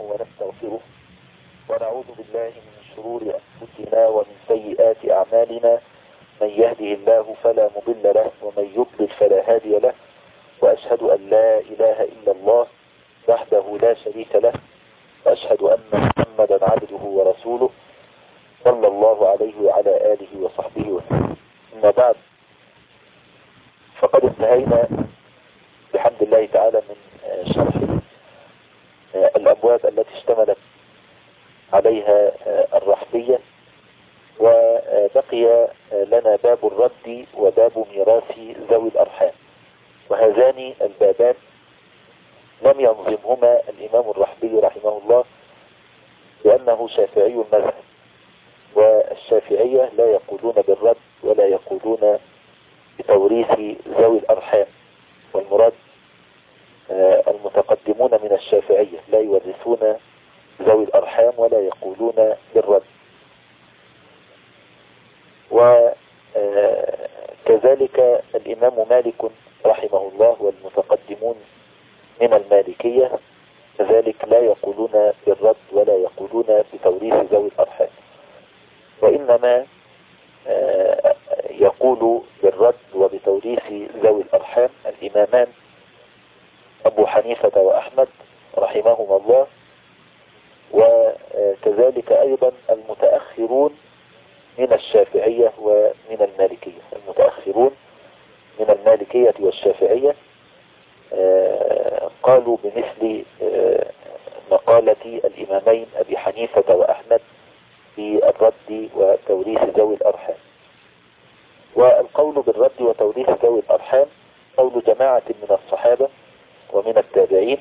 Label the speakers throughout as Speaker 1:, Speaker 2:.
Speaker 1: ونستغفره ونعوذ بالله من شرور أنفسنا ومن سيئات أعمالنا. من يهده الله فلا مضل له ومن يضلل فلا هادي له، وأشهد أن لا إله إلا الله وحده لا شريك له، وأشهد أن محمدا عبده ورسوله صلى الله عليه وعلى آله وصحبه وسلم. أما بعد، فقد انتهينا بحمد الله تعالى من شرح الأبواب التي اشتملت عليها الرحبية، وبقي لنا باب الرد وباب ميراث ذوي الأرحام، وهذان البابان لم ينظمهما الإمام الرحبي رحمه الله لأنه شافعي المذهب، والشافعية لا يقولون بالرد ولا يقولون بتوريث ذوي الأرحام، والمراد المتقدمون من الشافعية لا يورثون ذوي الأرحام ولا يقولون بالرد. وكذلك الإمام مالك رحمه الله والمتقدمون من المالكية كذلك لا يقولون بالرد ولا يقولون بتوريث ذوي الأرحام، وإنما يقول بالرد وبتوريث ذوي الأرحام الإمامان أبو حنيفة وأحمد رحمهما الله، وكذلك أيضا المتأخرون من الشافعية ومن المالكية. المتأخرون من المالكية والشافعية قالوا بمثل مقالة الإمامين أبي حنيفة وأحمد في الرد وتوريث ذوي الأرحام. والقول بالرد وتوريث ذوي الأرحام قول جماعة من الصحابة ومن التابعين،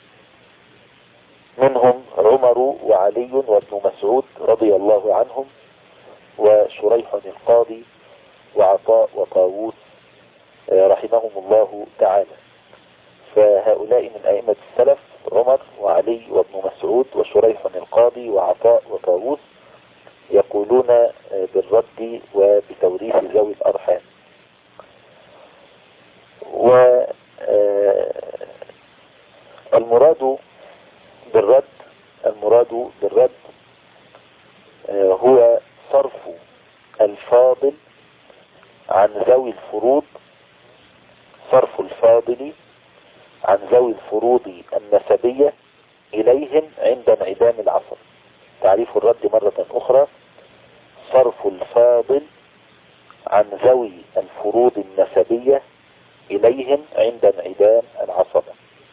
Speaker 1: منهم عمر وعلي وابن مسعود رضي الله عنهم، وشريح القاضي وعطاء وطاووس رحمهم الله تعالى. فهؤلاء من أئمة السلف عمر وعلي وابن مسعود وشريح القاضي وعطاء وطاووس يقولون بالرد وبتوريث ذوي الأرحام. والمراد بالرد هو صرف الفاضل عن ذوي الفروض، صرف الفاضل عن ذوي الفروض النسبية إليهم عند انعدام العصر. تعريف الرد مرة أخرى: صرف الفاضل عن ذوي الفروض النسبية إليهم عند انعدام العصبة.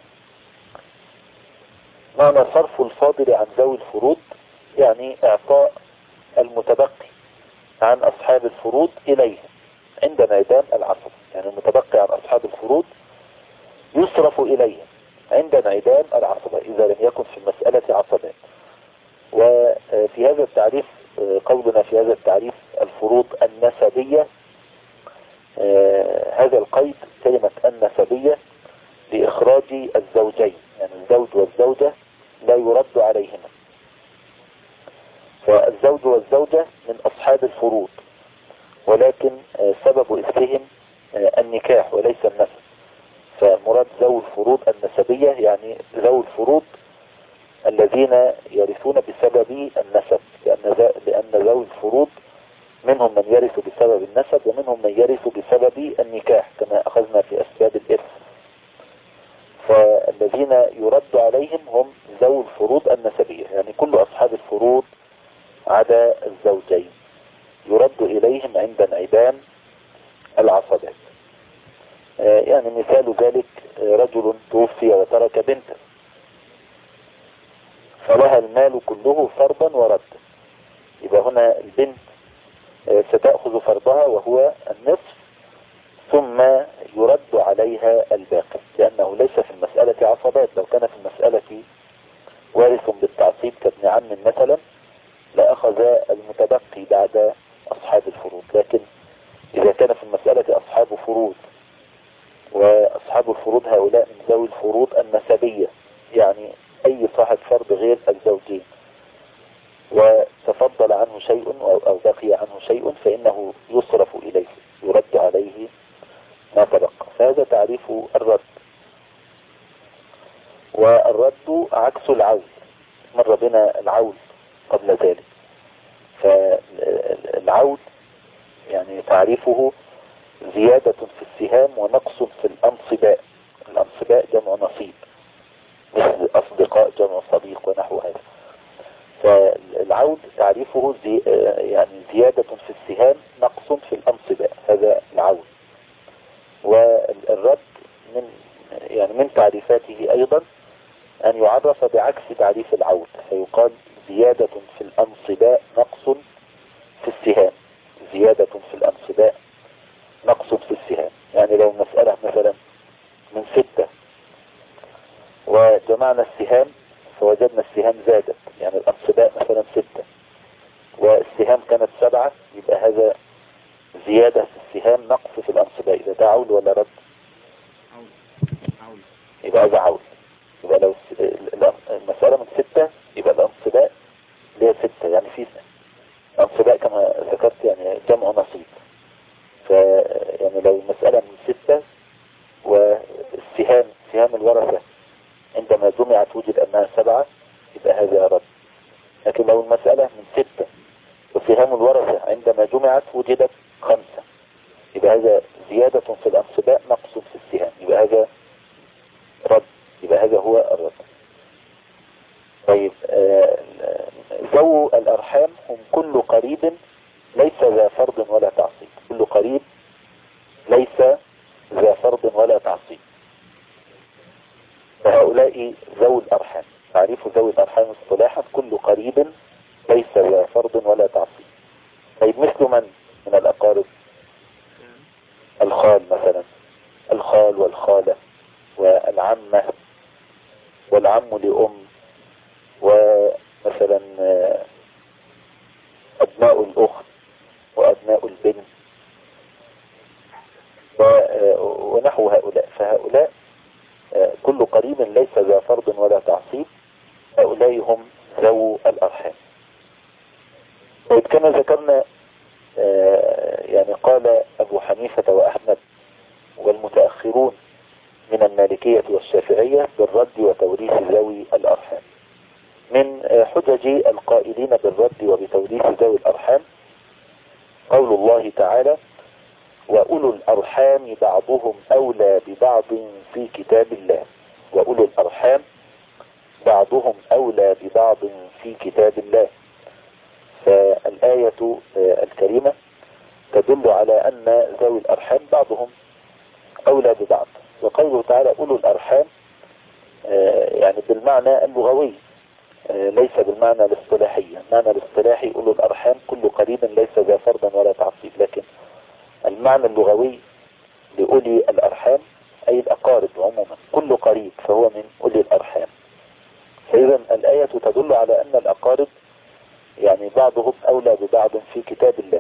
Speaker 1: معنى صرف الفاضل عن ذوي الفروض يعني إعطاء المتبقي عن أصحاب الفروض إليهم عند انعدام العصبة، يعني المتبقي عن أصحاب الفروض يصرف إليهم عند انعدام العصبة إذا لم يكن في المسألة عصبات. وفي هذا التعريف قولنا في هذا التعريف الفروض النسبية، هذا القيد كلمة النسبية لإخراج الزوجين، يعني الزوج والزوجة لا يرد عليهما، فالزوج والزوجة من أصحاب الفروض، ولكن سبب إرثهم النكاح وليس النسب. فمراد ذوي الفروض النسبية يعني ذوي الفروض الذين يرثون بسبب النسب، لأن ذوي الفروض منهم من يرث بسبب النسب ومنهم من يرث بسبب النكاح كما أخذنا في أسباب الإرث. فالذين يرد عليهم هم ذوي الفروض النسبية، يعني كل أصحاب الفروض عدا الزوجين يرد إليهم عند انعدام العصبات. يعني مثال ذلك رجل توفي وترك بنتا فلها المال كله فرضا وردا، يبقى هنا البنت ستأخذ فرضها وهو النصف ثم يرد عليها الباقي، لأنه ليس في المسألة عصبات. لو كان في المسألة وارث بالتعصيب كابن عم مثلا لأخذ المتبقي بعد أصحاب الفروض، لكن إذا كان في المسألة أصحاب فروض وأصحاب الفروض هؤلاء من ذوي الفروض النسبية، يعني أي صاحب فرض غير الزوجين، وتفضل عنه شيء أو بقي عنه شيء فإنه يصرف إليه، يرد عليه ما تبقى. فهذا تعريف الرد. والرد عكس العزل، مر بنا العول قبل ذلك. فالعول يعني تعريفه زيادة في السهام ونقص في الأنصباء. الأنصباء جمع نصيب، مثل أصدقاء جمع صديق ونحو هذا. فالعود تعريفه يعني زيادة في السهام نقص في الأنصباء، هذا العود. والرد من تعريفاته أيضا أن يعرف بعكس تعريف العود، فيقال زيادة في الأنصباء نقص في السهام. زيادة في الأنصباء نقص في السهام، يعني لو مسألة مثلا من 6 وجمعنا السهام فوجدنا السهام زادت، يعني الأنصباء مثلا 6 والسهام كانت 7، يبقى هذا زيادة في السهام نقص في الأنصباء. إذا ده عول ولا رد؟ عول. يبقى هذا عول. يبقى لو المسألة من 6 يبقى الأنصباء اللي هي 6، يعني في أنصباء كما ذكرت يعني جمع نصيب. يعني لو المسألة من 6 والسهام سهام الورثة عندما جمعت وجد أنها 7، يبقى هذا رد. لكن لو المسألة من 6 وسهام الورثة عندما جمعت وجدت 5، يبقى هذا زيادة في الأنصباء نقص في السهام، يبقى هذا رد. يبقى هذا هو الرد. طيب ذو الأرحام هم كل قريب ليس ذا فرض ولا تعصيب. كل قريب ليس ذا فرض ولا تعصيب، فهؤلاء ذو الأرحام. تعريف ذوي الأرحام اصطلاحا كل قريب ليس ذا فرض ولا تعصيب. طيب مثل من الأقارب؟ الخال مثلا، الخال والخالة والعمة والعم لأم، ومثلا أبناء الأخت وأبناء البنت ونحو هؤلاء. فهؤلاء كل قريب ليس ذا فرض ولا تعصيب، هؤلاء هم ذو الأرحام. كما ذكرنا يعني قال أبو حنيفة وأحمد والمتأخرون من المالكية والشافعية بالرد وتوريث ذوي الأرحام. من حجج القائلين بالرد وبتوريث ذوي الأرحام قول الله تعالى: وأولو الأرحام بعضهم أولى ببعض في كتاب الله. وأولو الأرحام بعضهم أولى ببعض في كتاب الله. فالآية الكريمة تدل على أن ذوي الأرحام بعضهم أولى ببعض. وقوله تعالى أولو الأرحام يعني بالمعنى اللغوي ليس بالمعنى الاصطلاحي. المعنى الاصطلاحي أولو الأرحام كل قريب ليس ذا فرضا ولا تعصيب، لكن المعنى اللغوي لأولي الأرحام أي الأقارب عموما، كل قريب فهو من أولي الأرحام. فإذا الآية تدل على أن الأقارب يعني بعضهم أولى ببعض في كتاب الله.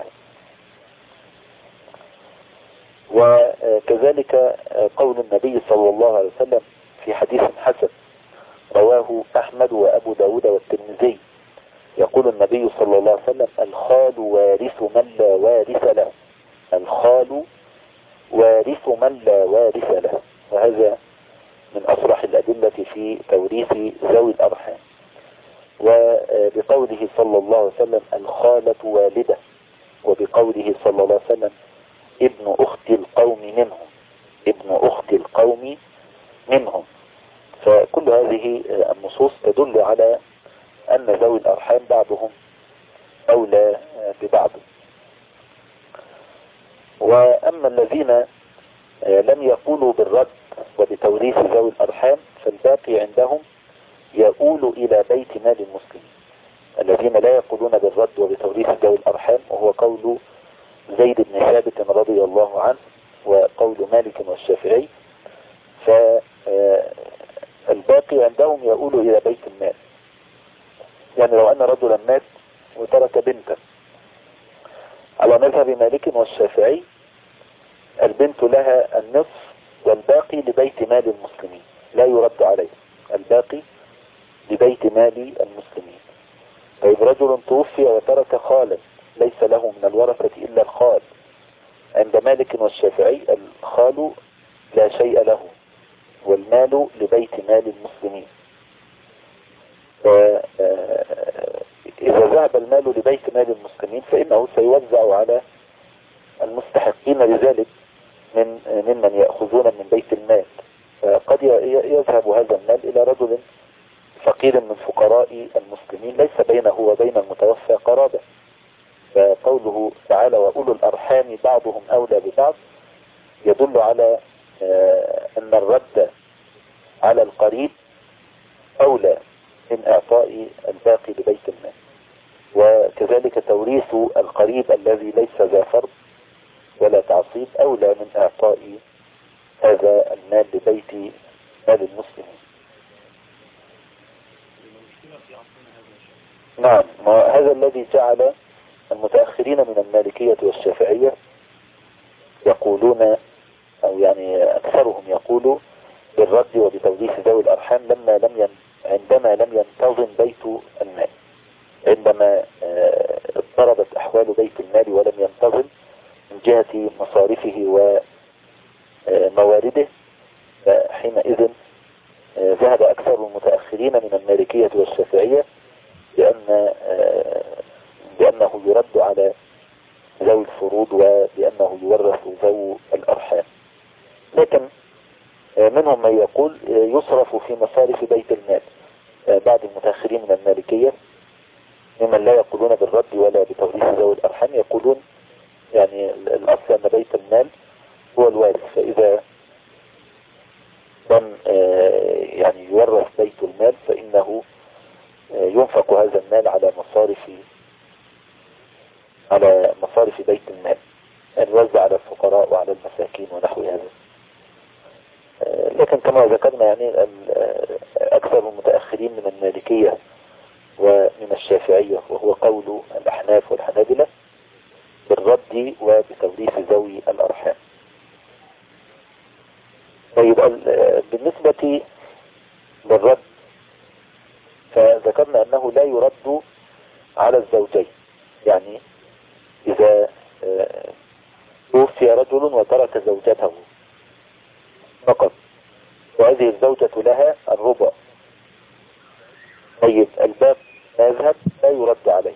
Speaker 1: وكذلك قول النبي صلى الله عليه وسلم في حديث حسن رواه أحمد وأبو داود والترمذي، يقول النبي صلى الله عليه وسلم: الخال وارث من لا وارث له. الخال وارث من لا وارث له. وهذا من أصرح الأدلة في توريث ذوي الأرحام. وبقوله صلى الله عليه وسلم: الخالة والدة. وبقوله صلى الله عليه وسلم: ابن أخت القوم منهم. ابن أخت القوم منهم. فكل هذه النصوص تدل على أن ذوي الأرحام بعضهم أولى ببعض. وأما الذين لم يقولوا بالرد وبتوريث ذوي الأرحام فالباقي عندهم يؤول إلى بيت مال المسلمين. الذين لا يقولون بالرد وبتوريث ذوي الأرحام وهو قول زيد بن ثابت رضي الله عنه وقول مالك والشافعي، فالباقي عندهم يؤول إلى بيت المال. يعني لو أن رجلا مات وترك بنتا، على مذهب مالك والشافعي البنت لها النصف والباقي لبيت مال المسلمين، لا يرد عليه، الباقي لبيت مال المسلمين. طيب رجل توفي وترك خالا ليس له من الورثة إلا الخال، عند مالك والشافعي الخال لا شيء له والمال لبيت مال المسلمين. ذهب المال لبيت مال المسلمين فإنه سيوزع على المستحقين لذلك ممن يأخذون من بيت المال. قد يذهب هذا المال إلى رجل فقير من فقراء المسلمين ليس بينه وبين المتوفى قرابة. فقوله تعالى وأولو الأرحام بعضهم أولى ببعض يدل على أن الرد على القريب أولى من إعطاء الباقي لبيت المال، وكذلك توريث القريب الذي ليس ذا فرض ولا تعصيب أولى من إعطاء هذا المال لبيت مال المسلمين. نعم، هذا الذي جعل المتأخرين من المالكية والشافعية يقولون، أو يعني أكثرهم يقولوا بالرد وبتوريث ذوي الأرحام عندما لم ينتظم بيت المال، عندما اضطربت أحوال بيت المال ولم ينتظم من جهة مصارفه وموارده، فحينئذ ذهب أكثر المتأخرين من المالكية والشافعية بأنه يرد على ذوي الفروض وبأنه يورث ذوي الأرحام. لكن منهم من يقول يصرف في مصارف بيت المال. بعض المتأخرين من المالكية ممن لا يقولون بالرد ولا بتوريث ذوي الأرحام يقولون يعني الأصل أن بيت المال هو الوارث، فإذا لم يعني يورث بيت المال فإنه ينفق هذا المال على مصارف بيت المال، يعني يوزع على الفقراء وعلى المساكين ونحو هذا. لكن كما ذكرنا يعني أكثر المتأخرين من المالكية ومن الشافعية وهو قول الأحناف والحنابلة بالرد وبتوريث ذوي الأرحام. طيب بالنسبة للرد فذكرنا أنه لا يرد على الزوجين، يعني إذا توفي رجل وترك زوجته فقط وهذه الزوجة لها الربع، طيب الباقي يذهب لا يرد عليه،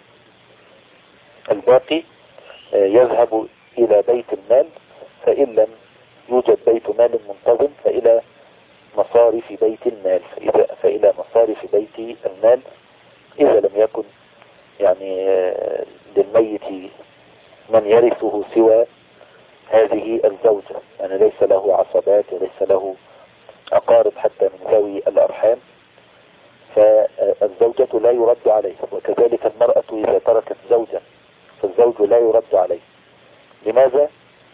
Speaker 1: الباقي يذهب إلى بيت المال، فإن لم يوجد بيت مال منتظم فإلى مصارف بيت المال، فإلى مصارف بيت المال إذا لم يكن يعني للميت من يرثه سوى هذه الزوجة، يعني ليس له عصبات وليس له أقارب حتى من ذوي الأرحام، فالزوجة لا يرد عليه. وكذلك المرأة إذا تركت زوجا فالزوج لا يرد عليه. لماذا؟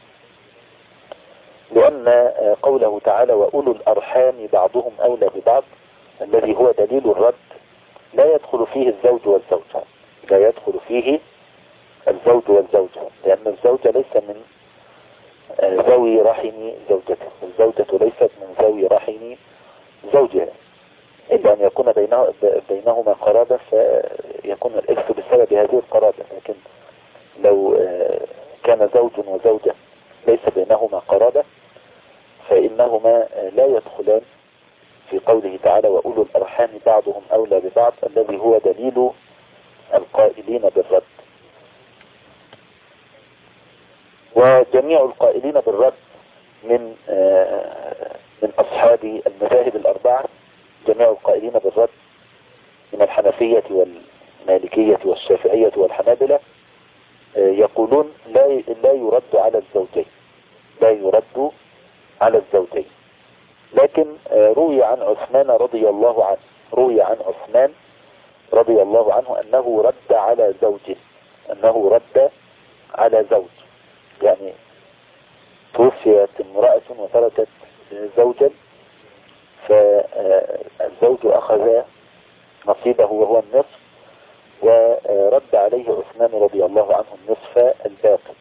Speaker 1: لأن قوله تعالى وأولو الأرحام بعضهم أولى ببعض الذي هو دليل الرد لا يدخل فيه الزوج والزوجة، لا يدخل فيه الزوج والزوجة، لأن الزوجة ليس من ذوي رحم زوجته، الزوجة ليست من ذوي رحم زوجها، إلا أن يكون بينهما قرابة فيكون الإرث بسبب هذه القرابة. لكن لو كان زوج وزوجة ليس بينهما قرابة فإنهما لا يدخلان في قوله تعالى وأولو الأرحام بعضهم أولى ببعض الذي هو دليل القائلين بالرد. وجميع القائلين بالرد من أصحاب المذاهب الأربعة، جميع القائلين بالرد من الحنفية والمالكية والشافعية والحنابلة يقولون لا يرد على الزوجين، لا يرد على الزوجين. لكن روي عن عثمان رضي الله عنه، روي عن عثمان رضي الله عنه أنه رد على زوج، أنه رد على زوج، يعني توفيت امرأة وتركت زوجا فالزوج أخذ نصيبه وهو النصف ورد عليه عثمان رضي الله عنه النصف الباقي.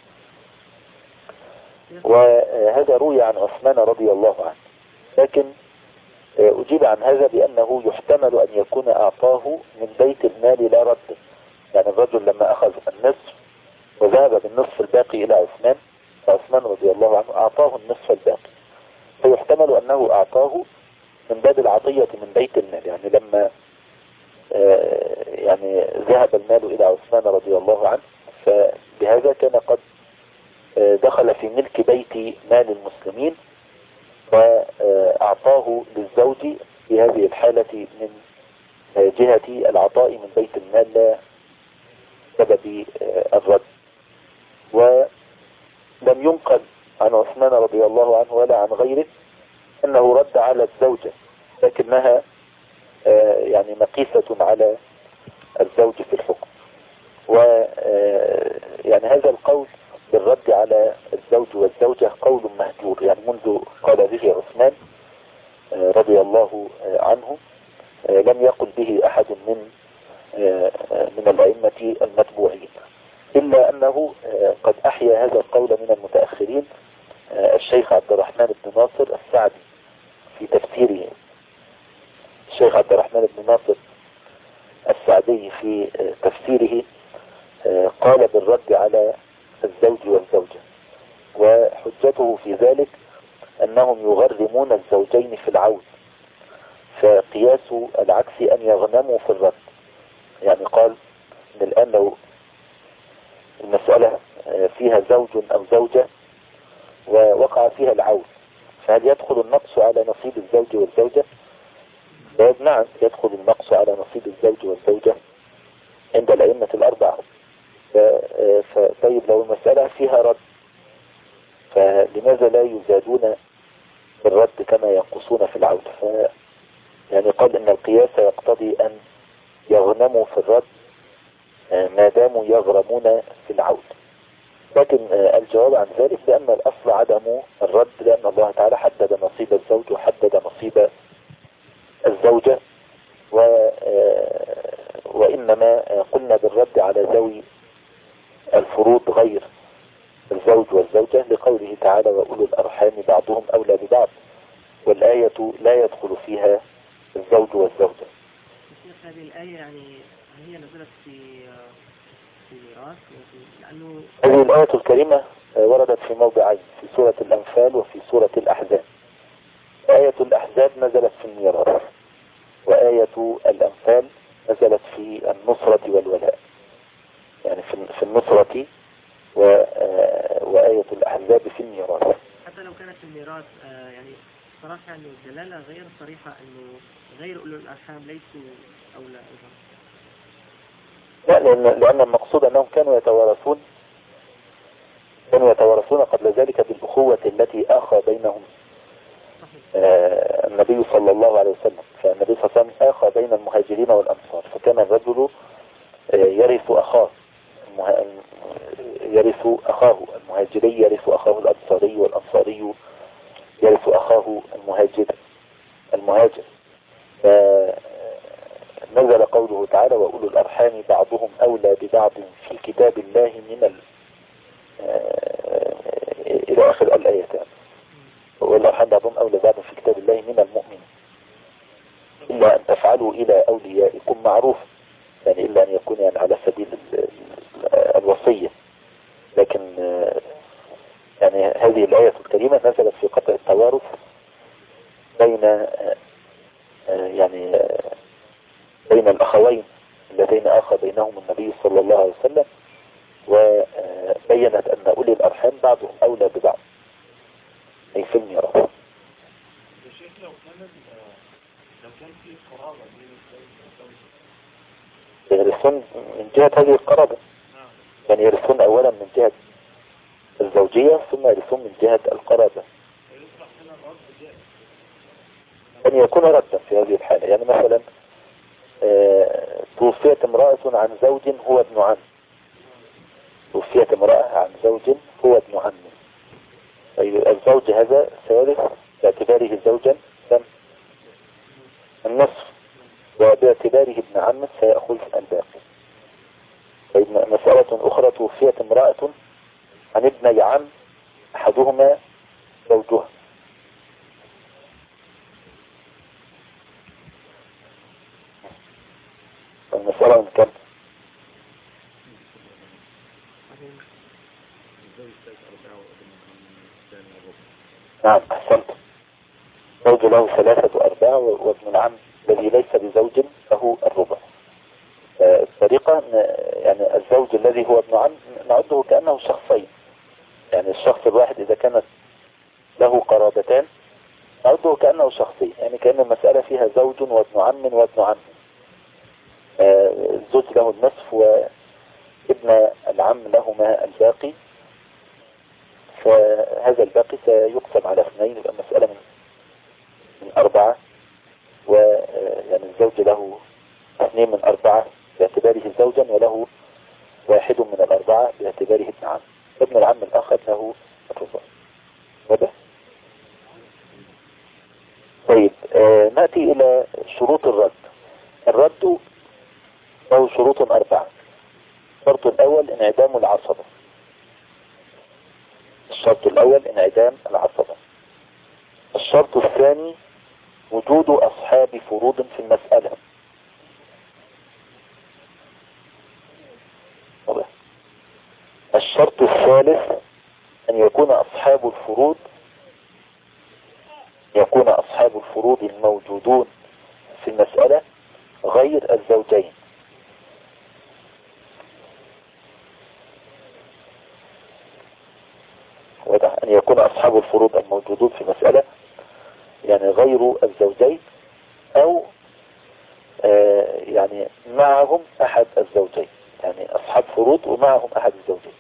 Speaker 1: وهذا روي عن عثمان رضي الله عنه، لكن أجيب عن هذا بأنه يحتمل أن يكون أعطاه من بيت المال لا رد، يعني الرجل لما أخذ النصف وذهب بالنصف الباقي إلى عثمان فعثمان رضي الله عنه أعطاه النصف الباقي، فيحتمل أنه أعطاه من باب العطية من بيت المال، يعني لما يعني ذهب المال إلى عثمان رضي الله عنه، فبهذا كان قد دخل في ملك بيت مال المسلمين وأعطاه للزوج في هذه الحالة من جهة العطاء من بيت المال لا سبب الرد. ولم ينقل عن عثمان رضي الله عنه ولا عن غيره أنه رد على الزوجة، لكنها يعني مقيسة على الزوج في الحكم. ويعني هذا القول بالرد على الزوج والزوجة قول مهجور، يعني منذ قال به عثمان رضي الله عنه لم يقل به أحد من الأئمة المتبوعين، إلا أنه قد أحيا هذا القول من المتأخرين الشيخ عبد الرحمن بن ناصر السعدي في تفسيره. الشيخ عبد الرحمن بن ناصر السعدي في تفسيره قال بالرد على الزوج والزوجة، وحجته في ذلك أنهم يغرمون الزوجين في العود، فقياس العكس أن يغنموا في الرد. يعني قال إن الآن لو المسألة فيها زوج أو زوجة ووقع فيها العود، فهل يدخل النقص على نصيب الزوج والزوجة؟ نعم، يدخل النقص على نصيب الزوج والزوجة عند الأئمة الأربعة. طيب لو المسألة فيها رد، فلماذا لا يزادون بالرد كما ينقصون في العود؟ يعني قال إن القياس يقتضي أن يغنموا في الرد ما داموا يغرمون في العود. لكن الجواب عن ذلك بأن الأصل عدم الرد، لأن الله تعالى حدد نصيب الزوج وحدد نصيب الزوجة، وإنما قلنا بالرد على ذوي الفروض غير الزوج والزوجة لقوله تعالى وأولو الأرحام بعضهم أولى ببعض، والآية لا يدخل فيها الزوج والزوجة.
Speaker 2: هذه الآية يعني هي نزلت في ميراث، لأنه
Speaker 1: هذه الآية الكريمة وردت في موضعين، في سورة الأنفال وفي سورة الأحزاب. آية الأحزاب نزلت في الميراث، وآية الأنفال نزلت في النصرة والولاء، يعني في النصرة وآية الأحزاب في الميراث.
Speaker 2: حتى لو كانت في الميراث يعني صراحة أنه الدلالة غير صريحة أنه غير أولو الأرحام ليسوا أولى أيضا.
Speaker 1: لا، لأن المقصود أنهم كانوا يتوارثون قبل ذلك بالأخوة التي آخى بينهم النبي صلى الله عليه وسلم. فالنبي صلى الله عليه وسلم آخى بين المهاجرين والأنصار، فكان الرجل يرث أخاه المهاجري يرث أخاه الأنصاري، والأنصاري يرث أخاه المهاجر. فنزل قوله تعالى وأولو الأرحام بعضهم أولى ببعض في كتاب الله إلى آخر الآيتان. وأولو الأرحام بعضهم أولى ببعض في كتاب الله من المؤمن إلا أن تفعلوا إلى أوليائكم معروف، يعني إلا أن يكون يعني على سبيل الوصية. لكن يعني هذه الآية الكريمة نزلت في قطع التوارث بين الأخوين اللذين آخى بينهم النبي صلى الله عليه وسلم، وبينت أن أولي الأرحام بعضهم أولى ببعض أي في الميراث.
Speaker 3: يا شيخ لو كان في قرابة بين
Speaker 1: يرثون من جهة هذه القرابة، يعني يرثون أولا من جهة الزوجية ثم يرثون من جهة القرابة، أن يكون ردا في هذه الحالة. يعني مثلا توفيت امرأة عن زوج هو ابن عم، توفيت امرأة عن زوج هو ابن عم، الزوج هذا سيرث باعتباره زوجا النصف، وباعتباره ابن عم سيأخذ الباقي. مسألة أخرى توفيت امرأة عن ابن عم أحدهما زوجها، المسألة من كم؟ نعم أحسنت، زوج له 3/4 وابن العم الذي ليس بزوج له الربع. الطريقة طبعا يعني الزوج الذي هو ابن عم نعده كأنه شخصين، يعني الشخص الواحد إذا كانت له قرابتان نعده كأنه شخصين، يعني كأن المسألة فيها زوج وابن عم وابن عم. الزوج له النصف وابن العم لهما الباقي، فهذا الباقي سيقسم على اثنين، يبقى المسألة من 4، ويعني الزوج له 2 من 4 باعتباره زوجا، وله 1 من 4 باعتباره ابن عم. ابن العم الآخر له الربع. واضح؟ طيب نأتي إلى شروط الرد. الرد له شروط 4. الشرط الأول انعدام العصبة. الشرط الأول انعدام العصبة. الشرط الثاني وجود أصحاب فروض في المسألة. الشرط الثالث أن يكون أصحاب الفروض الموجودون في المسألة غير الزوجين. واضح؟ أن يكون أصحاب الفروض الموجودون في المسألة يعني غير الزوجين، أو يعني معهم أحد الزوجين، يعني أصحاب فروض ومعهم أحد الزوجين.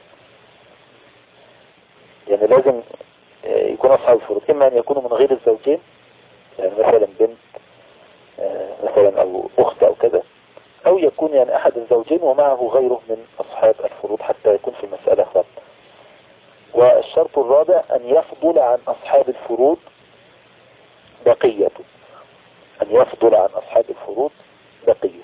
Speaker 1: يعني لازم يكون أصحاب الفروض إما أن يكونوا من غير الزوجين، يعني مثلا بنت مثلا أو أخت أو كذا، أو يكون يعني أحد الزوجين ومعه غيره من أصحاب الفروض حتى يكون في المسألة خط. والشرط الرابع أن يفضل عن أصحاب الفروض بقية، أن يفضل عن أصحاب الفروض بقية.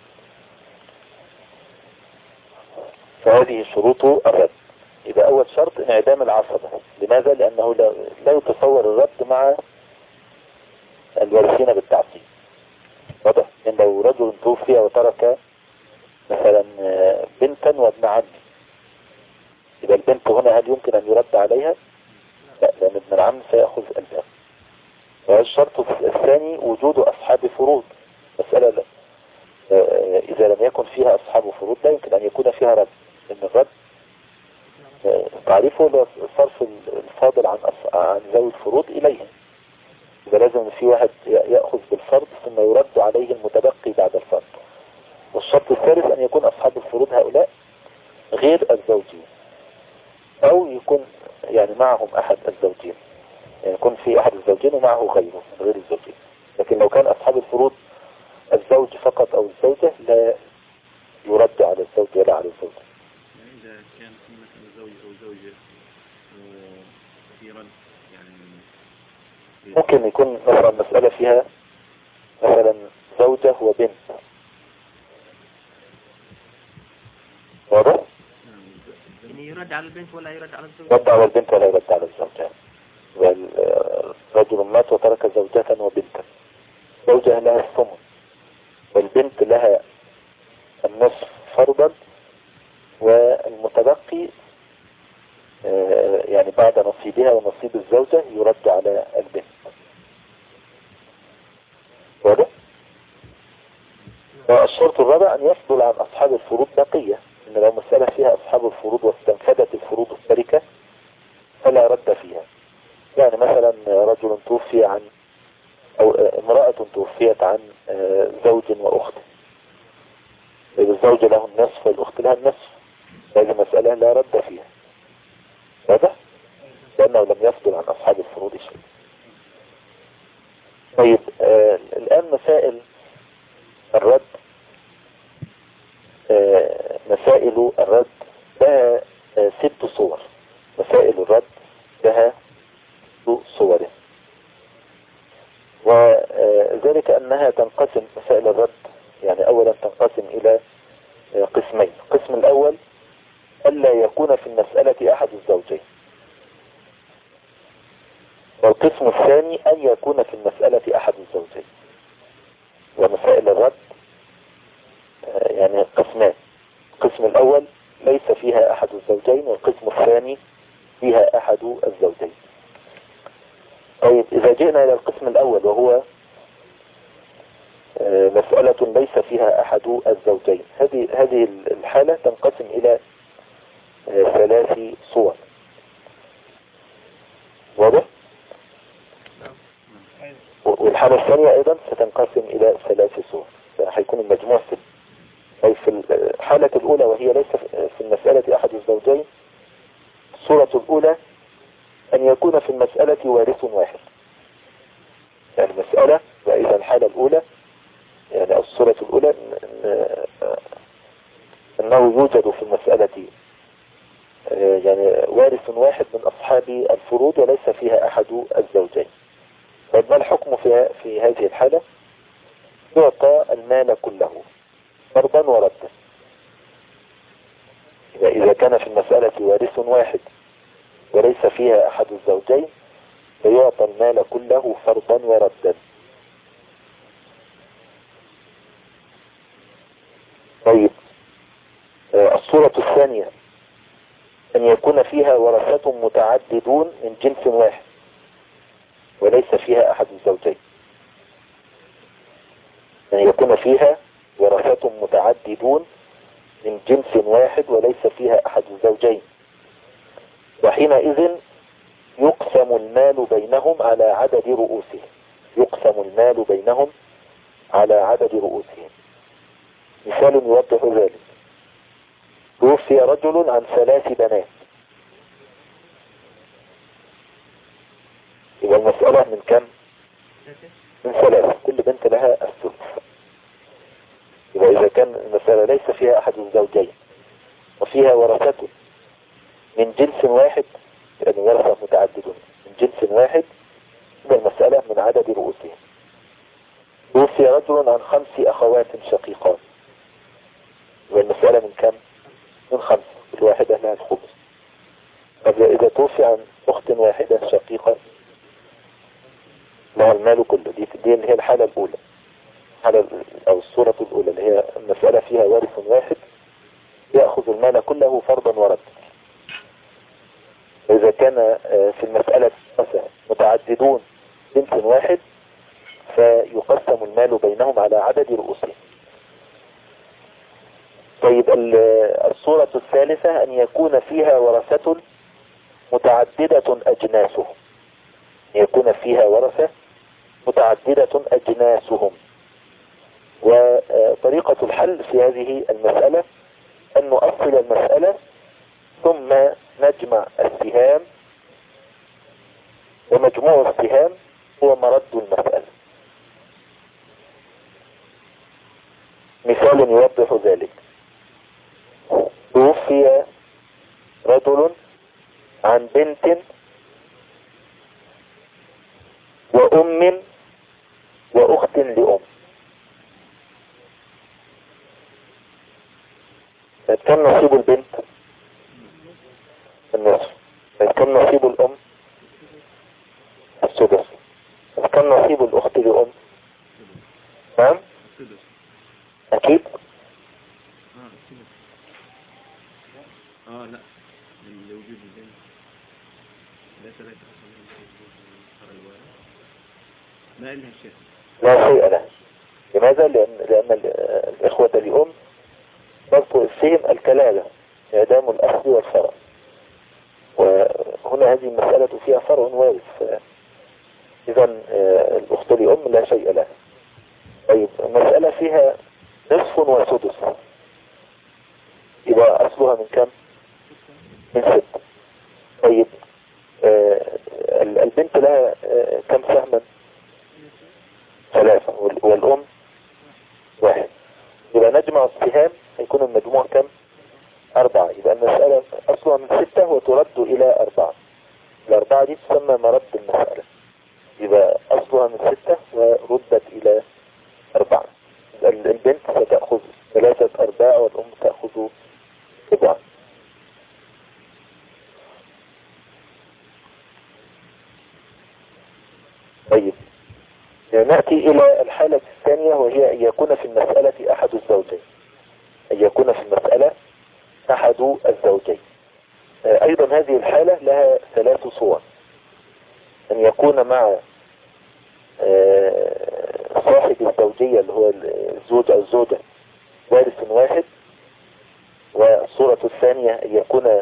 Speaker 1: فهذه شروط الرد. إذا أول شرط انعدام العصبة. لماذا؟ لأنه لا يتصور الرد مع الوارثين بالتعصيب. واضح؟ إن لو رجل توفي وترك مثلا بنتا وابن عم، إذا البنت هنا هل يمكن أن يرد عليها؟ لا، لأن ابن العم سيأخذ الباقي. والشرط الثاني وجود أصحاب فروض. مسألة لا. إذا لم يكن فيها أصحاب فروض لا يمكن أن يكون فيها رد، إن الرد تعريفه هو صرف الفاضل عن ذوي الفروض إليهم. إذا لازم في واحد يأخذ بالفرض ثم يرد عليه المتبقي بعد الفرض. والشرط الثالث أن يكون أصحاب الفروض هؤلاء غير الزوجين، أو يكون يعني معهم أحد الزوجين، يعني يكون في أحد الزوجين ومعه غيره من غير الزوجين. لكن لو كان أصحاب الفروض الزوج فقط أو الزوجة لا يرد على الزوج ولا على الزوجة.
Speaker 3: إذا كان مثلا زوج أو زوجة في رد يعني
Speaker 1: ممكن يكون مثلا مسألة فيها مثلا زوجة وبنت. واضح؟
Speaker 2: يعني يرد على البنت ولا يرد على الزوج؟
Speaker 1: يرد على البنت ولا يرد على الزوجة. رجل مات وترك زوجة وبنتا. زوجة لها الثمن والبنت لها النصف فرضا، والمتبقي يعني بعد نصيبها ونصيب الزوجة يرد على البنت. واضح؟ والشرط الرابع أن يفضل عن أصحاب الفروض بقية. إن لو مسألة فيها أصحاب الفروض واستنفدت الفروض التركة فلا رد فيها. يعني مثلا رجل توفي عن أو امرأة توفيت عن زوج وأخت، الزوج له النصف والأخت لها النصف، هذه مسألة لا رد فيها. واضح؟ لأنه لم يفضل عن أصحاب الفروض شيء. طيب الآن مسائل الرد. مسائل الرد لها 6 صور. مسائل الرد لها 6 صور، وذلك أنها تنقسم مسائل الرد. يعني أولا تنقسم إلى قسمين. القسم الأول ألا يكون في المسألة أحد الزوجين، والقسم الثاني أن يكون في المسألة أحد الزوجين. ومسائل الرد يعني قسمان. القسم الأول ليس فيها أحد الزوجين، والقسم الثاني فيها أحد الزوجين. طيب إذا جئنا إلى القسم الأول وهو مسألة ليس فيها أحد الزوجين. هذه الحالة تنقسم إلى 3 صور. واضح؟ والحالة الثانية أيضا ستنقسم إلى 3 صور، فهيكون المجموع 6. أي في الحالة الأولى وهي ليس في المسألة أحد الزوجين، الصورة الأولى أن يكون في المسألة وارث واحد. يعني مسألة، وإذا الحالة الأولى يعني الصورة الأولى أنه يوجد في المسألة يعني وارث واحد من أصحاب الفروض وليس فيها أحد الزوجين. طيب ما الحكم في هذه الحالة؟ يعطى المال كله فرضا وردا. إذا كان في المسألة وارث واحد وليس فيها أحد الزوجين فيعطى المال كله فرضا وردا. طيب الصورة الثانية أن يكون فيها ورثة متعددون من جنس واحد وليس فيها أحد الزوجين. أن يكون فيها ورثة متعددون من جنس واحد وليس فيها أحد الزوجين، وحينئذ يقسم المال بينهم على عدد رؤوسهم. يقسم المال بينهم على عدد رؤوسهم. مثال يوضح ذلك: توفي رجل عن 3 بنات، يبقى المسألة من كم؟ من 3، كل بنت لها الثلث. يبقى إذا كان المسألة ليس فيها أحد الزوجين وفيها ورثة من جنس واحد، يعني ورثة متعددون من جنس واحد، يبقى المسألة من عدد رؤوسهم. توفي رجل عن 5 أخوات شقيقات، يبقى المسألة من كم؟ من 5، كل واحدة لها الخمس. طب إذا توفي عن أخت واحدة شقيقة لها المال كله. دي اللي هي الحالة الأولى، أو الصورة الأولى اللي هي المسألة فيها وارث واحد يأخذ المال كله فرضا وردا. إذا كان في المسألة متعددون جنس واحد فيقسم المال بينهم على عدد رؤوسهم. طيب الصورة الثالثة أن يكون فيها ورثة متعددة أجناسهم. يكون فيها ورثة متعددة أجناسهم. وطريقة الحل في هذه المسألة أن نؤصل المسألة ثم نجمع السهام، ومجموع السهام هو مرد المسألة. مثال يوضح ذلك: توفي رجل عن بنت وأم وأخت لأم. كم نصيب البنت؟ النصف. كم نصيب الأم؟ السدس. كم نصيب الأخت لأم؟ نعم؟ أكيد؟
Speaker 3: لا لوجود البنت لا 3 لا إلها شيء.
Speaker 1: لا شيء له. لماذا؟ لأن الإخوة لأم ضبط السهم الكلالة، إعدام الأصل والفرع، وهنا هذه المسألة فيها فرع وارث، إذا الأخت لأم لا شيء لها. طيب المسألة فيها نصف وسدس، يبقى أصلها من كم؟ من 6. طيب البنت لها كم سهما؟ 3، والأم 1. يبقى نجمع السهام هيكون المجموع كم؟ 4. يبقى المسألة أصلها من 6 وترد إلى 4. ال4 دي تسمى مرد المسألة. يبقى أصلها من 6 وردت إلى 4. البنت ستأخذ 3/4 والأم تأخذ 4. طيب نأتي إلى الحالة الثانية، وهي أن يكون في المسألة أحد الزوجين. أن يكون في المسألة أحد الزوجين. أيضا هذه الحالة لها 3 صور. أن يكون مع صاحب الزوجية اللي هو الزوج أو الزوجة وارث واحد، والصورة الثانية أن يكون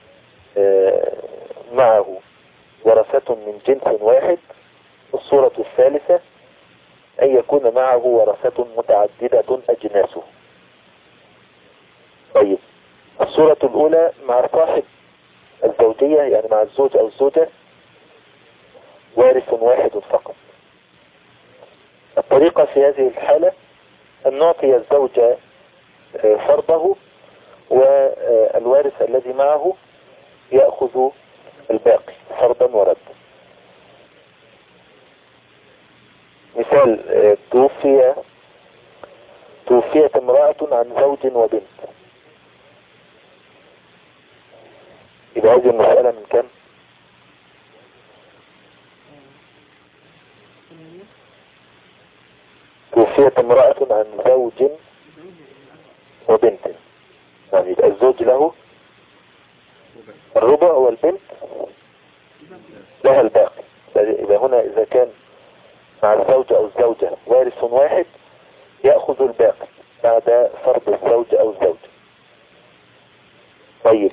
Speaker 1: معه ورثة من جنس واحد، والصورة الثالثة أن يكون معه ورثة متعددة أجناسه. طيب الصورة الأولى مع صاحب الزوجية، يعني مع الزوج أو الزوجة وارث واحد فقط. الطريقة في هذه الحالة أن نعطي الزوج فرضه، والوارث الذي معه يأخذ الباقي فرضا وردا. مثال، توفيت امرأة عن زوج وبنت، يبقى هذه المسألة من كم؟ توفيت امرأة عن زوج وبنت، يعني يبقى الزوج له الربع والبنت لها الباقي. يبقى هنا إذا كان مع الزوج أو الزوجة وارث واحد يأخذ الباقي بعد فرض الزوج أو الزوجة. طيب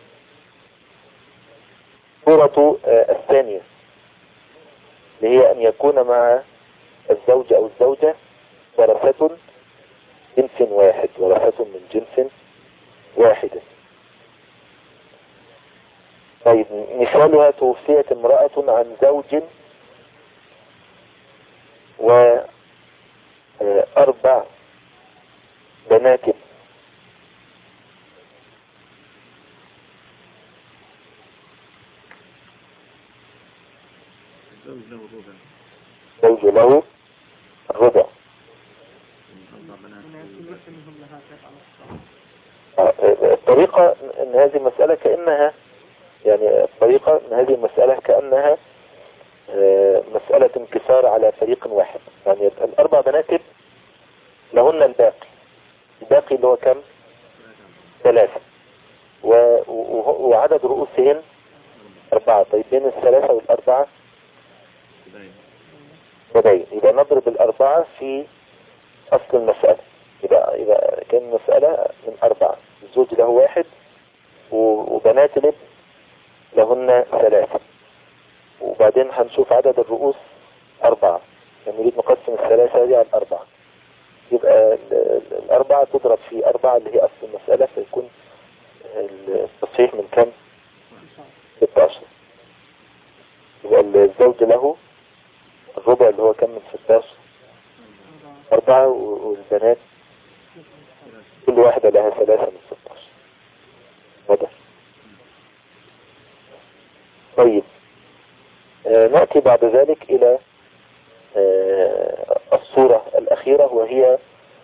Speaker 1: الصورة الثانية اللي هي أن يكون مع الزوج أو الزوجة ورثة جنس واحد، ورثة من جنس واحد. طيب مثالها توفيت امرأة عن زوج وأربع بنات، زوج له الربع. الطريقة ان هذه المسألة كأنها، يعني الطريقة ان هذه المسألة كأنها مسألة انكسار على فريق واحد. يعني الأربع بنات لهن الباقي اللي هو كم؟ 3، وعدد رؤوسهن 4. طيب بين الثلاثة والأربعة بدين، يبقى نضرب الأربعة في أصل المسألة. يبقى كان المسألة من 4، الزوج له 1 وبنات الابن لهن 3، وبعدين هنشوف عدد الرؤوس 4، يعني نريد نقسم ال3 دي على 4. يبقى ال4 تضرب في 4 اللي هي أصل المسألة، فيكون التصحيح من كم؟ 16. يبقى الزوج له الربع اللي هو كم من 16؟ 4، والبنات كل واحدة لها 3 من 16. واضح؟ طيب نأتي بعد ذلك إلى الصورة الأخيرة، وهي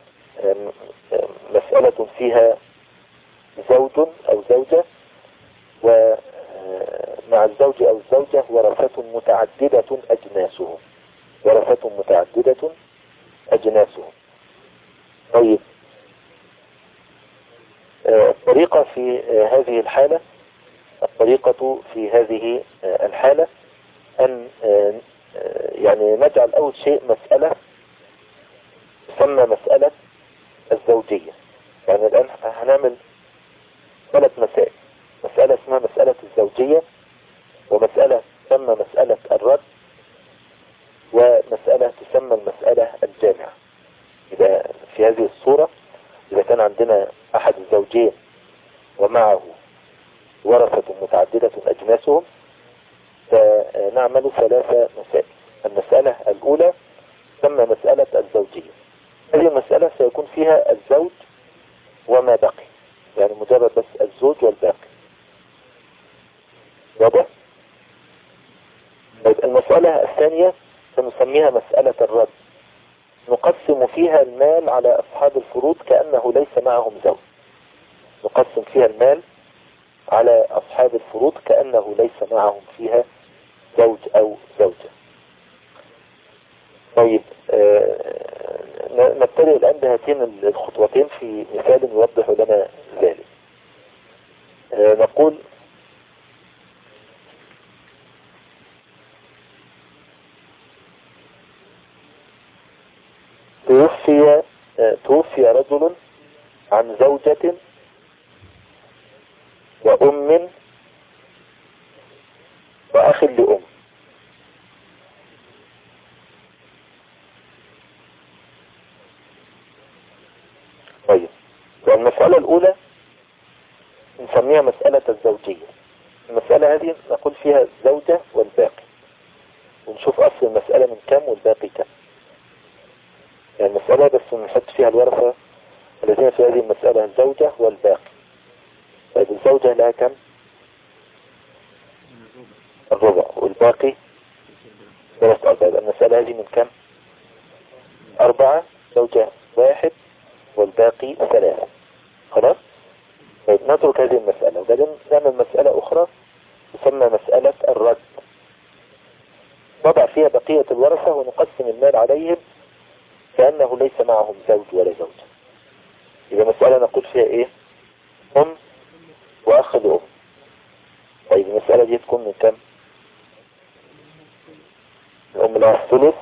Speaker 1: مسألة فيها زوج أو زوجة، ومع الزوج أو الزوجة ورثة متعددة أجناسهم، ورثة متعددة أجناسهم. طيب الطريقة في هذه الحالة، أن يعني نجعل أول شيء مسألة تسمى مسألة الزوجية. يعني الآن هنعمل 3 مسائل، مسألة اسمها مسألة الزوجية، ومسألة تسمى مسألة الرد، ومسألة تسمى المسألة الجامعة. إذا في هذه الصورة إذا كان عندنا أحد الزوجين ومعه ورثة متعددة أجناسهم، فنعمل 3 مسائل. المسألة الأولى تسمى مسألة الزوجية. هذه المسألة سيكون فيها الزوج وما بقي، يعني مجرد بس الزوج والباقي. واضح؟ طيب المسألة الثانية سنسميها مسألة الرد، نقسم فيها المال على أصحاب الفروض كأنه ليس معهم زوج. نقسم فيها المال على أصحاب الفروض كأنه ليس معهم فيها زوج أو زوجة. طيب نبتدئ الآن بهاتين الخطوتين في مثال يوضح لنا ذلك. نقول توفي رجل عن زوجة وأم وأخ لأم. طيب، والمسألة الأولى نسميها مسألة الزوجية. المسألة هذه نقول فيها الزوجة والباقي، ونشوف أصل المسألة من كم والباقي كم. يعني المسألة بس نحط فيها الورثة الذين في هذه المسألة الزوجة والباقي. طيب الزوجة لها كم؟ الربع، والباقي 3/4. المسألة هذه من كم؟ 4، زوجة 1 والباقي 3. خلاص؟ طيب نترك هذه المسألة وبعدين نعمل مسألة أخرى تسمى مسألة الرد. نضع فيها بقية الورثة ونقسم المال عليهم كأنه ليس معهم زوج ولا زوجة. يبقى مسألة نقول فيها ايه؟ أم وأخ لأم. طيب المسألة دي تكون من كم؟ الأم لها الثلث،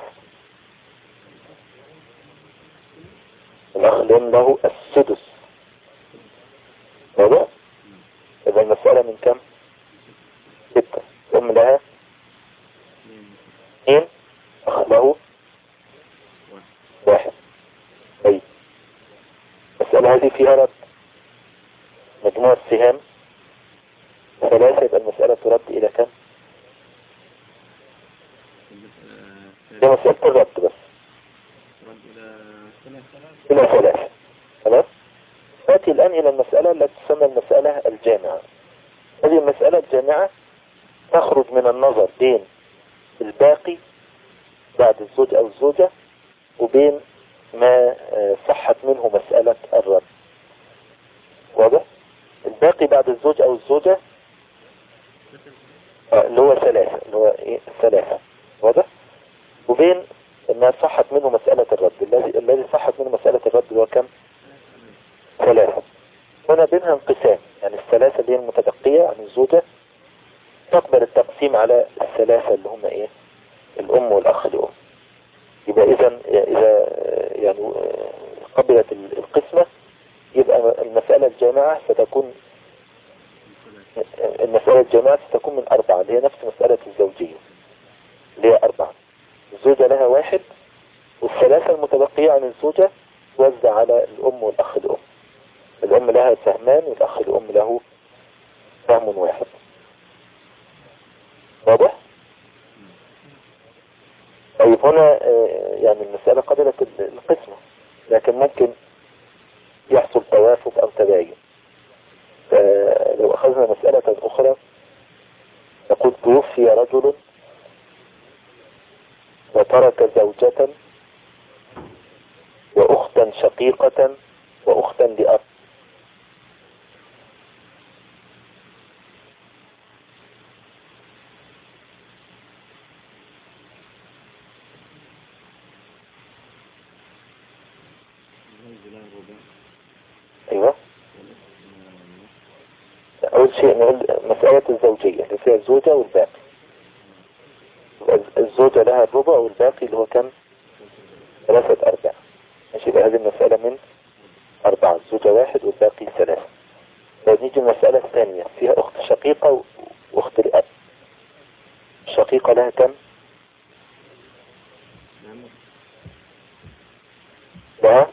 Speaker 1: الأخ لأم له السدس. واضح؟ يبقى المسألة من كم؟ 6. الأم لها 2، أخ له 1. طيب المسألة هذه فيها رد. مجموع السهام 3، يبقى المسألة ترد إلى كم؟ دي مسألة الرد بس. إلى 3. خلاص؟ نأتي الآن إلى المسألة التي تسمى المسألة الجامعة. هذه المسألة الجامعة تخرج من النظر بين الباقي بعد الزوج أو الزوجة وبين ما صحت منه مسألة الرد. واضح؟ الباقي بعد الزوج أو الزوجة اللي هو 3، اللي هو إيه؟ 3. واضح؟ وبين ما صحت منه مسألة الرد. الذي صحت منه مسألة الرد هو كم؟ 3. هنا بينها انقسام، يعني ال3 اللي هي المتبقية عن الزوجة تقبل التقسيم على ال3 اللي هم ايه؟ الأم والأخ لأم. يبقى إذا يعني قبلت القسمة، يبقى المسألة الجامعة ستكون من 4، اللي هي نفس مسألة الزوجية اللي هي 4. الزوجة لها 1 وال3 المتبقية عن الزوجة توزع على الأم والأخ لأم. الأم لها سهمان والأخ الأم له سهم 1. واضح؟ طيب هنا يعني المسألة قبلت القسمة، لكن ممكن يحصل توافق أو تباين. لو أخذنا مسألة أخرى نقول توفي رجل وترك زوجة وأختا شقيقة وأختا لأب. ايوه، اول شيء نقول مسألة الزوجية اللي فيها الزوجة والباقي. الزوجة لها الربع والباقي اللي هو كم؟ 3/4. ماشي، يبقى هذه المسألة من 4، الزوجة 1 والباقي 3. نيجي المسألة الثانية فيها اخت شقيقة واخت لأب. الشقيقة لها كم؟ لها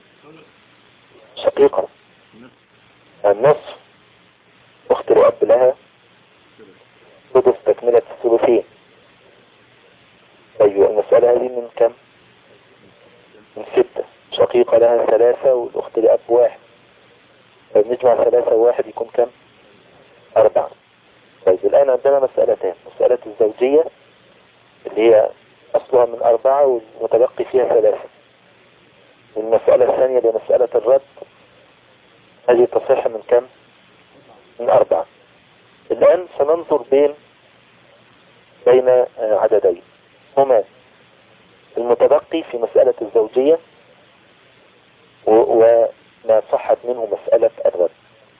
Speaker 1: شقيقة النصف. اخت لأب لها سدس تكملة الثلثين. أيوة، المسألة هذه من كم؟ من 6. شقيقة لها 3 والأخت لأب 1. نجمع 3 و1 يكون كم؟ 4. طيب الآن عندنا مسألتين، مسألة الزوجية اللي هي أصلها من 4 والمتبقي فيها 3. والمسألة الثانية اللي مسألة الرد، هذه تصح من كم؟ من 4. الآن سننظر بين عددين هما المتبقي في مسألة الزوجية وما صحت منه مسألة الرد،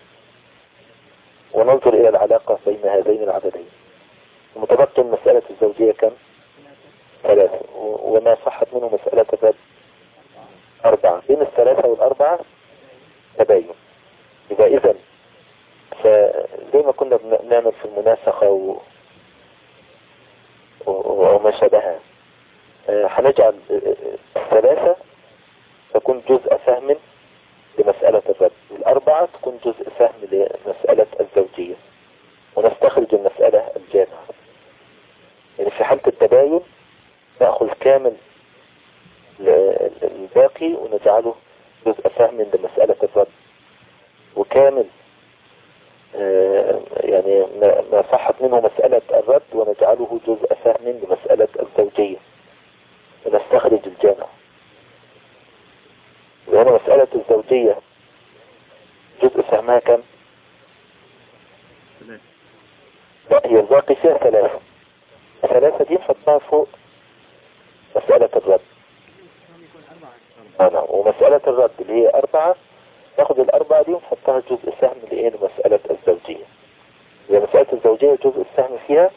Speaker 1: وننظر إلى العلاقة بين هذين العددين. المتبقي من مسألة الزوجية كم؟ 3، وما صحت منه مسألة الرد 4 بين الثلاثة والأربعة تباين. يبقى إذا فزي ما كنا بنعمل في المناسخة وما شابهها، هنجعل الثلاثة تكون جزء سهم لمسألة الرد، والأربعة تكون جزء سهم لمسألة الزوجية، ونستخرج المسألة الجامعة. يعني في حالة التباين نأخذ كامل الباقي ونجعله جزء سهم لمسألة الرد، وكامل يعني ما صحت منه مسألة الرد ونجعله جزء سهم لمسألة الزوجية، ونستخرج الجامع. وهنا مسألة الزوجية جزء سهمها كم؟ لا، هي الباقي فيها 3. 3 دي نحطها فوق مسألة الرد. نعم. ومسألة الرد اللي هي 4 ناخد 4 دي ونحطها جزء سهم لإيه لمسألة الزوجية. هي مسألة الزوجية جزء السهم فيها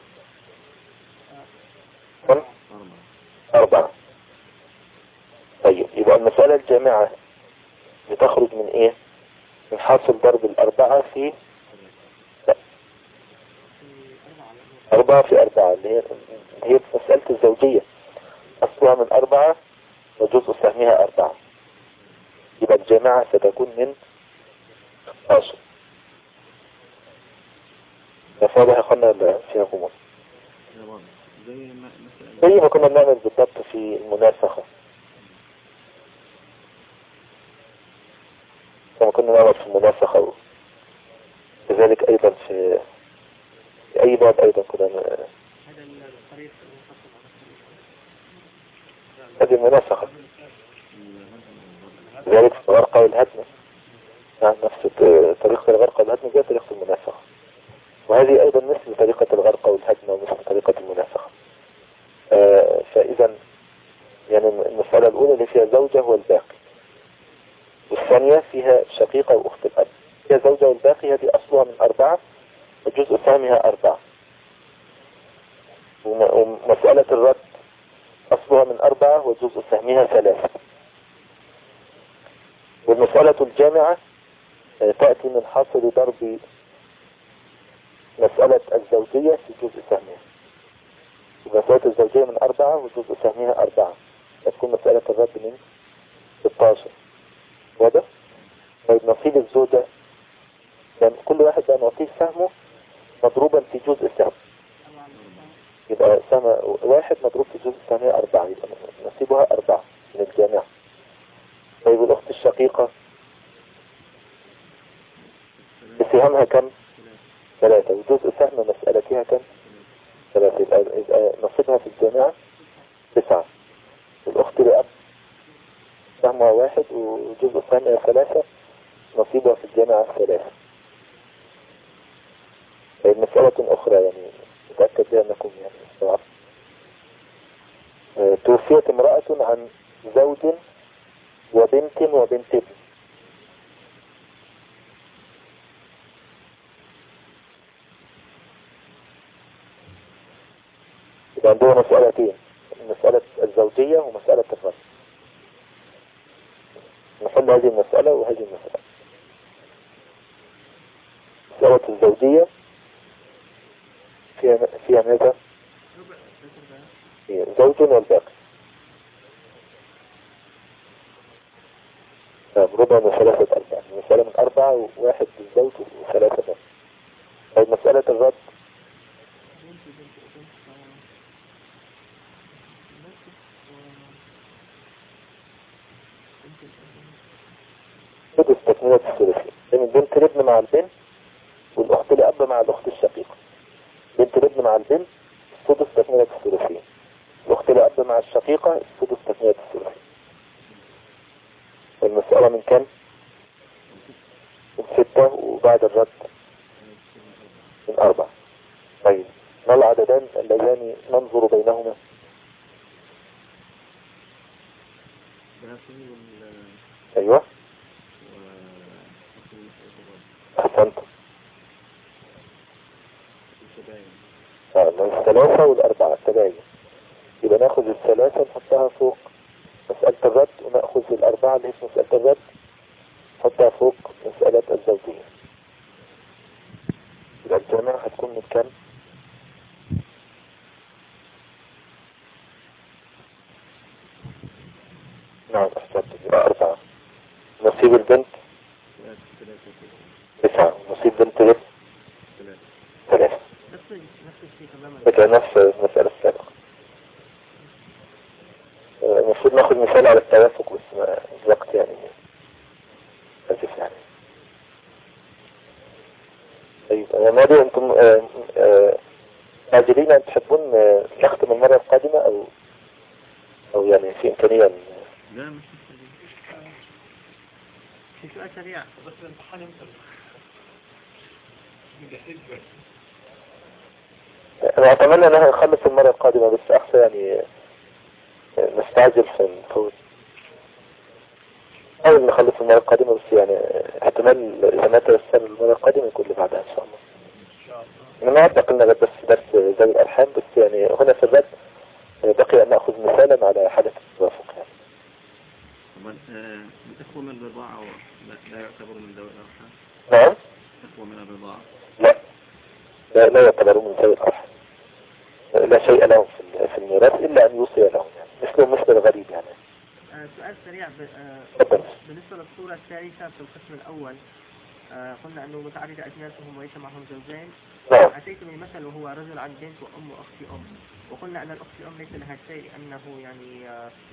Speaker 1: 4. طيب يبقى المسألة الجامعة بتخرج من ايه؟ من حاصل ضرب 4 في 4 في 4 اللي هي مسألة الزوجية أصلها من 4 وجزء سهمها 4. يبقى الجامعة ستكون من 16. فواضح يا اخوانا ولا فيها غموض؟ زي ما كنا بنعمل بالضبط في المناسخة، كما كنا نعمل في المناسخة، كذلك أيضا في أي باب أيضا كنا هذه المناسخة، كذلك في الغرقة والهدم. نفس طريقة الغرقة والهدم جاء طريقة المناسخة، وهذه أيضا مثل طريقة الغرقة والهدم ومثل طريقة المناسخة. فإذا يعني المسألة الأولى اللي فيها زوجة والباقي، والثانية فيها شقيقة وأخت الأب. فيها زوجة والباقي هذه أصلها من 4 وجزء سهمها 4. ومسألة الرد أصلها من 4 وجزء سهمها 3. والمسألة الجامعة تأتي من حاصل ضرب مسألة الزوجية في جزء سهمها. مسألة الزوجية من 4 وجزء سهمها 4، تكون مسألة الرد من 16. واضح؟ طيب نصيب الزوجة يعني كل واحد بقى نعطيه سهمه مضروبا في جزء سهم، يبقى سهم واحد مضروب في جزء سهمها 4، يبقى نصيبها 4 من الجامعة. طيب الأخت الشقيقة بسهامها كم؟ 3، وجزء سهم مسألتها كم؟ 3، يبقى نصيبها في الجامعة 9. الأخت لأب سهمها 1 وجزء سهمها 3، نصيبها في الجامعة 3. طيب مسألة أخرى يعني متأكد بها أنكم يعني استوعبت. توفيت امرأة عن زوج وبنت وبنت ابن. يبقى عندنا مسألتين، مسألة الزوجية ومسألة الرد. نحل هذه المسألة وهذه المسألة. مسألة الزوجية فيها ماذا؟ فيها زوج والباقي. ربع من 3 أرباع، المسألة من 4 و1 للزوج و3 بس. طيب مسألة الرد سدس تكملة الثلاثين، يعني بنت الابن مع البنت والأخت لأب مع الأخت الشقيقة. بنت الابن مع البنت سدس تكملة الثلاثين، الأخت لأب مع الشقيقة سدس تكملة الثلاثين. والمسألة من كم؟ من 6، وبعد الرد من 4. طيب ما العددان اللذان ننظر بينهما؟ أيوة أحسنت. من 3 و4 التباين. يبقى ناخذ 3 نحطها فوق مسألة الرد ونأخذ الأربعة اللي هي في مسألة الرد حطها فوق مسألة الزوجية. يبقى الجامعة هتكون من كام؟ نعم أحسنت، يبقى 4. نصيب البنت 9. نصيب بنت الابن 3.
Speaker 2: نفس الشيء تماما.
Speaker 1: بقى نفس المسألة السابقة. المفروض ناخذ مثال على التوافق بس الوقت يعني أسف يعني. طيب ماذا أنتم عاجلين أن تحبون نختم المرة القادمة أو يعني في إمكانية
Speaker 3: لا مش
Speaker 2: في سؤال سريع
Speaker 3: بس الامتحان يمكن
Speaker 1: أنا أتمنى أنها نخلص المرة القادمة بس أحسن يعني نستعجل في الفوز. أول نخلص المرة القادمة بس يعني احتمال إذا ما تيسر المرة القادمة يكون اللي بعدها إن شاء الله. أنا ما أعتقد أننا بس درس ذوي الأرحام بس يعني هنا في الرد بقي أن نأخذ مثالا على حالة التوافق يعني.
Speaker 3: طبعا الإخوة من الرضاعة لا يعتبر من ذوي الأرحام.
Speaker 1: نعم.
Speaker 3: الإخوة من الرضاعة
Speaker 1: لا يعتبرون من ذوي الأرحام. لا شيء لهم في الميراث إلا أن يوصي لهم يعني مثل الغريب يعني.
Speaker 2: سؤال سريع بالنسبة للصورة الثالثة في القسم الأول قلنا أنه متعدد أجناسهم وليس معهم زوجين.
Speaker 1: نعم.
Speaker 2: أتيتم المثل وهو رجل عن بنت وأم وأخت أم، وقلنا أن الأخت أم ليس لها شيء أنه يعني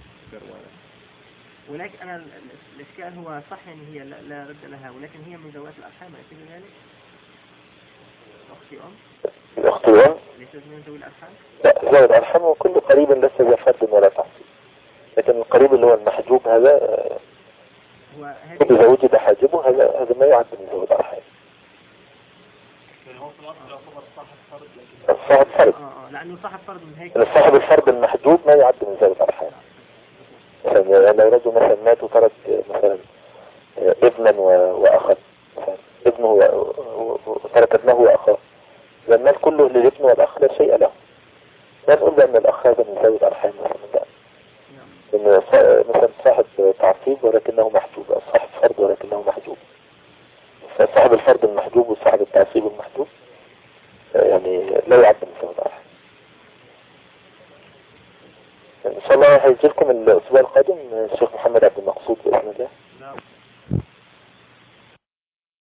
Speaker 2: ولكن أنا الإشكال هو صح يعني هي لا رد لها ولكن هي من ذوات الأرحام أليس كذلك؟ أختي أم
Speaker 1: الأخت الأم
Speaker 2: ليست من ذوي الأرحام؟
Speaker 1: لا ذوي الأرحام وكل قريب ليس ذا فرد ولا تعصيب، لكن القريب اللي هو المحجوب هذا إذا وجد حاجبه هذا ما يعد من ذوي الأرحام.
Speaker 3: هو في الأصل يعتبر صاحب فرد
Speaker 1: لأنه
Speaker 2: صاحب فرد من هيك
Speaker 1: صاحب الفرد المحجوب ما يعد من ذوي الأرحام. مثلا لو رجل مثلا مات وترك مثلا ابنا وأخا مثلا ابنه وترك ابنه وأخاه لما كله للابن والأخ لا شيء له لا نقول بأن الأخ هذا من ذوي الأرحام مثلا لا مثلا صاحب تعصيب ولكنه محجوب أو صاحب فرد ولكنه محجوب. فصاحب الفرد المحجوب وصاحب التعصيب المحجوب يعني لا يعد من ذوي الأرحام. إن شاء الله هيجي لكم الأسبوع القادم الشيخ محمد عبد المقصود بإذن الله.